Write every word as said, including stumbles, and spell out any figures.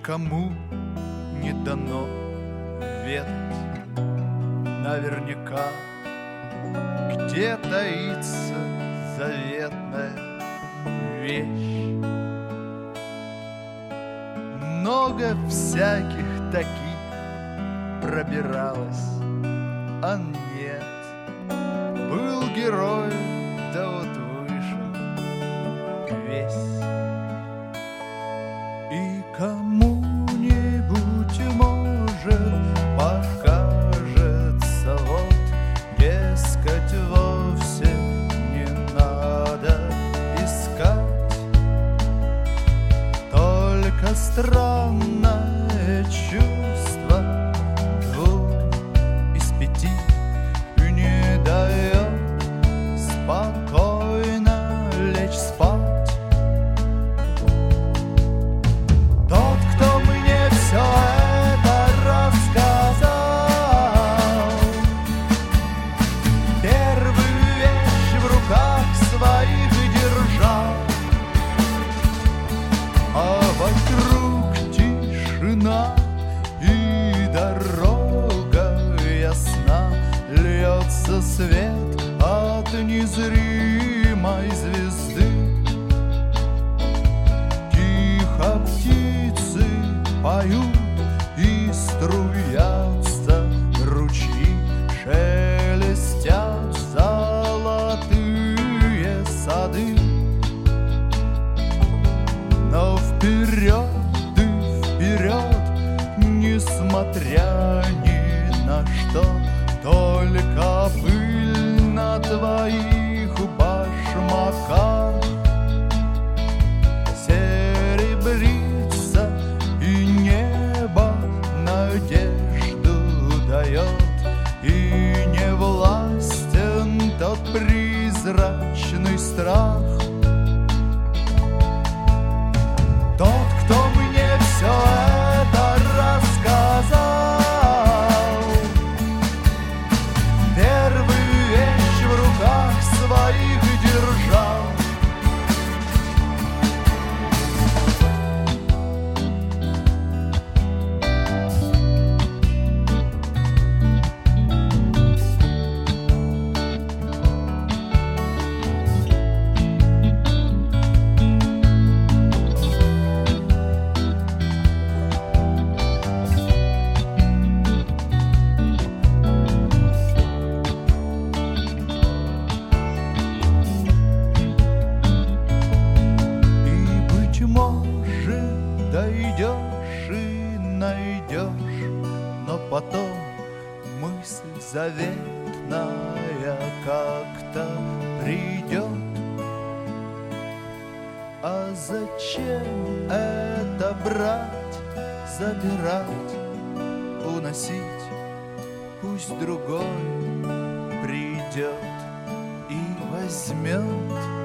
никому не дано ведать наверняка, где таится заветная вещь. Много всяких таких пробиралось, а нет, был герой, да вот вышел весь. И кому-нибудь, может, покажется, вот, дескать, вовсе не надо искать. Только странное чувство двум из пяти не дает спокойно лечь спать. И дорога ясна, льется свет от незримой звезды. Тихо птицы поют и струятся ручьи, шелестят золотые сады. Но вперед и вперед, несмотря ни на что, только пыль на твоих башмаках серебрится, и небо надежду дает, и не властен тот призрачный страх. Тот, кто мне все это рассказал, первую вещь в руках своих держал. Дойдешь и найдешь, но потом мысль заветная как-то придет. А зачем это брать, забирать, уносить? Пусть другой придет и возьмет.